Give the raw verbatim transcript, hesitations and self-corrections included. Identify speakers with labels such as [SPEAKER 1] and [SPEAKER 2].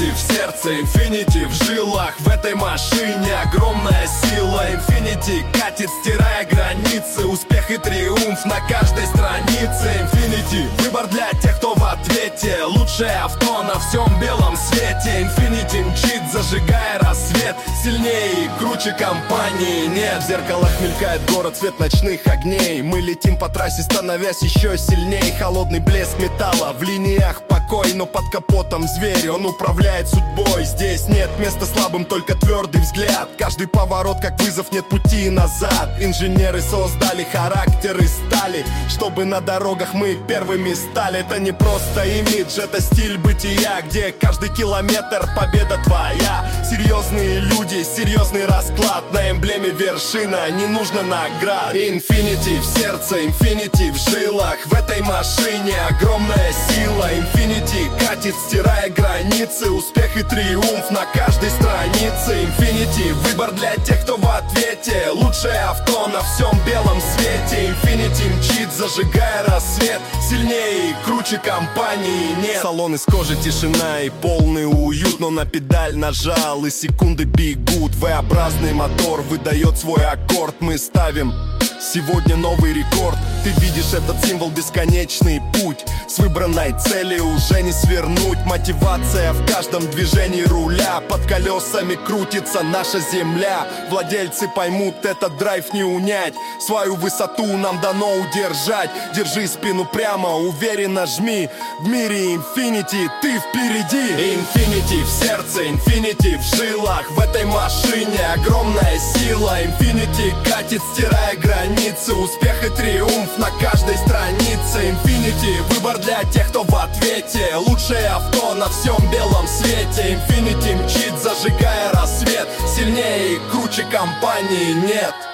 [SPEAKER 1] Infinity в сердце, Infinity в жилах. В этой машине огромная сила. Infinity катит, стирая границы. Успех и триумф на каждой странице. Infinity — выбор для тех, кто в ответе. Лучшее авто на всем белом свете. Infinity мчит, зажигая рассвет. Сильнее и круче компании нет. В зеркалах мелькает город, цвет ночных огней. Мы летим по трассе, становясь еще сильней. Холодный блеск металла, в линиях покой, но под капотом зверь, он управляет судьбой. Здесь нет места слабым, только твердый взгляд. Каждый поворот как вызов, нет пути назад. Инженеры создали характер из стали, чтобы на дорогах мы первыми стали. Это не просто имидж, это стиль бытия, где каждый километр победа твоя. Серьезные люди, серьезный расклад. На эмблеме вершина, не нужно наград. Infinity в сердце, Infinity в жилах. В этой машине огромная сила. Infinity катит, стирая границы. Успех и триумф на каждой странице. Infinity — выбор для тех, кто в ответе. Лучшее авто на всем белом свете. Infinity мчит, зажигая рассвет. Сильнее и круче компании нет. Салон из кожи, тишина и полный уют. Но на педаль нажал и секунды бегут. V-образный мотор выдает свой аккорд. Мы ставим сегодня новый рекорд. Ты видишь этот символ — бесконечный путь. С выбранной цели уже не свернуть. Мотивация в каждом движении руля. Под колесами крутится наша земля. Владельцы поймут, этот драйв не унять. Свою высоту нам дано удержать. Держи спину прямо, уверенно жми. В мире Infinity ты впереди. Infinity в сердце, Infinity в жилах. В этой машине огромная сила. Infinity катит, стирая границы. Успех и триумф на каждой странице. Infinity — выбор для тех, кто в ответе. Лучшее авто на всем белом свете. Infinity мчит, зажигая рассвет. Сильнее и круче компании нет.